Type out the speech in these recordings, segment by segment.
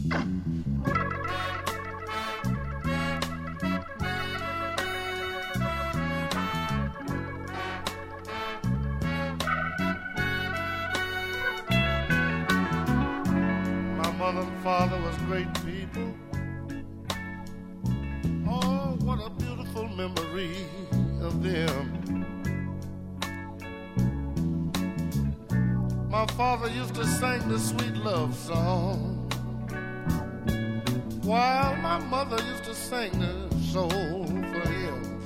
My mother and father was great people. Oh, what a beautiful memory of them. My father used to sing the sweet love song, while my mother used to sing the soulful hymns.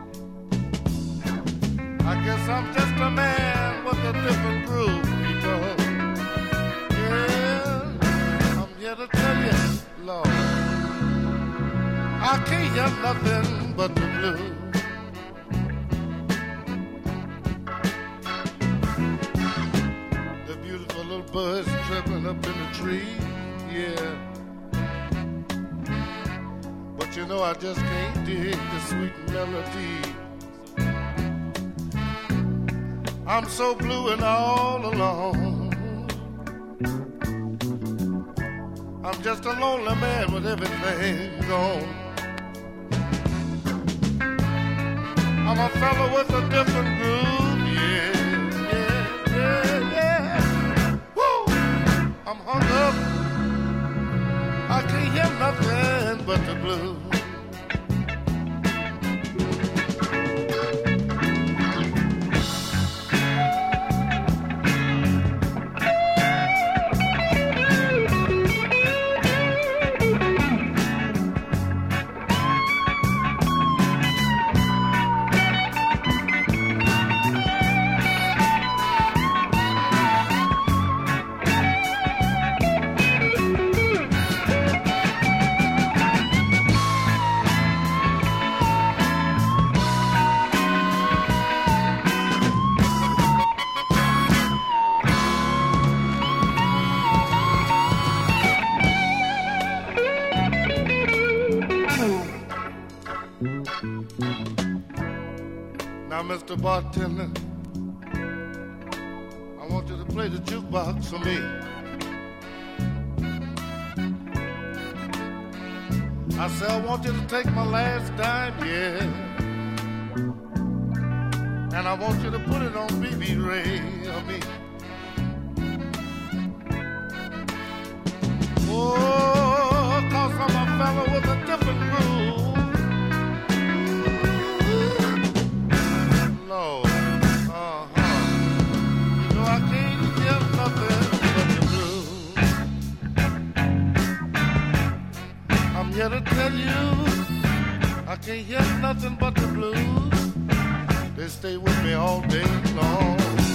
I guess I'm just a man with a different groove, people. Yeah, I'm here to tell you, Lord, I can't hear nothing but the blues. Birds chirping up in the tree, yeah. But you know I just can't dig the sweet melody. I'm so blue and all alone. I'm just a lonely man with everything gone. I'm a fellow with a different groove, yeah. I'm hung up, I can't hear nothing but the blues. Now, Mr. Bartender, I want you to play the jukebox for me. I said I want you to take my last dime, yeah, and I want you to put it on BB Ray or me. Oh, 'cause I'm a fella with a different groove. Lord, you know I can't hear nothing but the blues. I'm here to tell you, I can't hear nothing but the blues. They stay with me all day long.